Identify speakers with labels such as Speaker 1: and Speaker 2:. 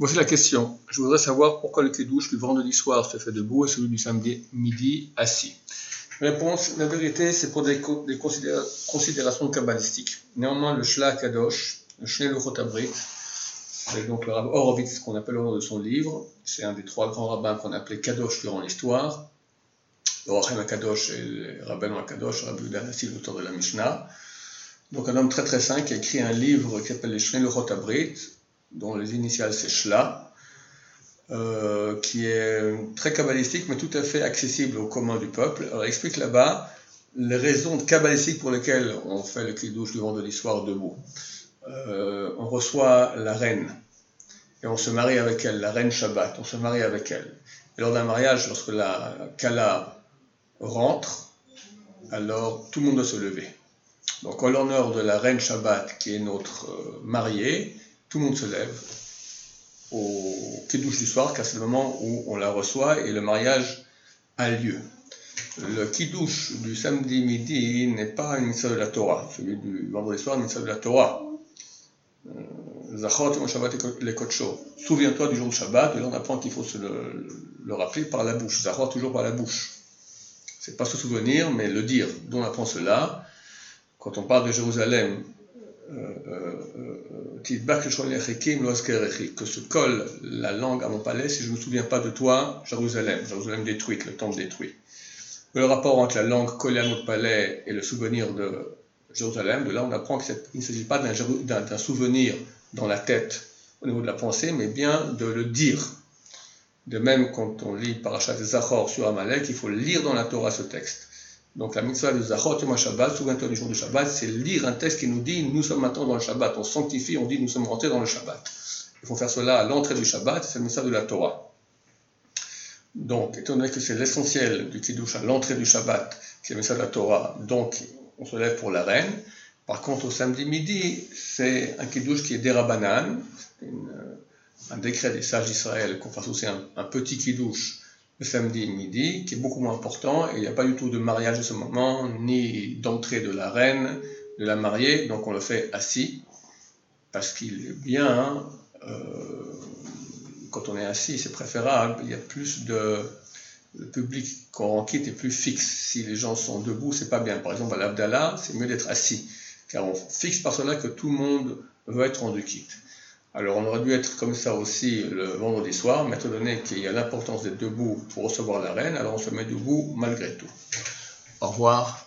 Speaker 1: Voici la question. Je voudrais savoir pourquoi le kidouche du vendredi soir se fait debout et celui du samedi midi assis. Réponse, la vérité, c'est pour des considérations kabbalistiques. Néanmoins, le Shla Kadosh, le Shnei Luchot Habrit, c'est donc le Rav Horowitz, qu'on appelle au nom de son livre. C'est un des trois grands rabbins qu'on appelait Kadosh durant l'histoire. Le Rachem HaKadosh et le Rabbeinu HaKadosh, Rabbi Yehuda Hanassi, l'auteur de la Mishnah. Donc un homme très très saint qui a écrit un livre qui s'appelle les Shnei Luchot Habrit, dont les initiales c'est Shla, qui est très kabbalistique mais tout à fait accessible au commun du peuple. Alors il explique là-bas les raisons kabbalistiques pour lesquelles on fait le kidouche du vendredi soir debout. On reçoit la reine et on se marie avec elle, la reine Shabbat, on se marie avec elle. Et lors d'un mariage, lorsque la Kala rentre, alors tout le monde doit se lever. Donc en l'honneur de la reine Shabbat qui est notre mariée, tout le monde se lève au kidouche du soir, car c'est le moment où on la reçoit et le mariage a lieu. Le kidouche du samedi midi n'est pas une mitzvah de la Torah, celui du vendredi soir est une mitzvah de la Torah. Zachor Shabbat le Kodsho. Souviens-toi du jour de Shabbat, et là on apprend qu'il faut se le rappeler par la bouche. Zachor toujours par la bouche. C'est pas se souvenir, mais le dire. D'où on apprend cela. Quand on parle de Jérusalem, que se colle la langue à mon palais si je ne me souviens pas de toi, Jérusalem détruite, le temple détruit. Le rapport entre la langue collée à notre palais et le souvenir de Jérusalem, de là on apprend qu'il ne s'agit pas d'un souvenir dans la tête au niveau de la pensée, mais bien de le dire. De même, quand on lit Parashat Zachor sur Amalek, il faut lire dans la Torah ce texte. Donc la mitzvah de Zachor Yom Shabbat, souviens-toi du jour du Shabbat, c'est lire un texte qui nous dit nous sommes maintenant dans le Shabbat, on sanctifie, on dit nous sommes rentrés dans le Shabbat. Il faut faire cela à l'entrée du Shabbat, c'est la mitzvah de la Torah. Donc, étant donné que c'est l'essentiel du kidouche à l'entrée du Shabbat, qui est la mitzvah de la Torah, donc on se lève pour la reine. Par contre, au samedi midi, c'est un kidouche qui est dérabanan, un décret des sages d'Israël qu'on fasse aussi un petit kidouche le samedi midi, qui est beaucoup moins important, et il n'y a pas du tout de mariage à ce moment, ni d'entrée de la reine, de la mariée, donc on le fait assis, parce qu'il est bien, quand on est assis, c'est préférable, il y a plus le public qu'on quitte est plus fixe. Si les gens sont debout, c'est pas bien. Par exemple, à l'Abdallah, c'est mieux d'être assis, car on fixe par cela que tout le monde veut être rendu quitte. Alors on aurait dû être comme ça aussi le vendredi soir, mais étant donné qu'il y a l'importance d'être debout pour recevoir la reine, alors on se met debout malgré tout. Au revoir.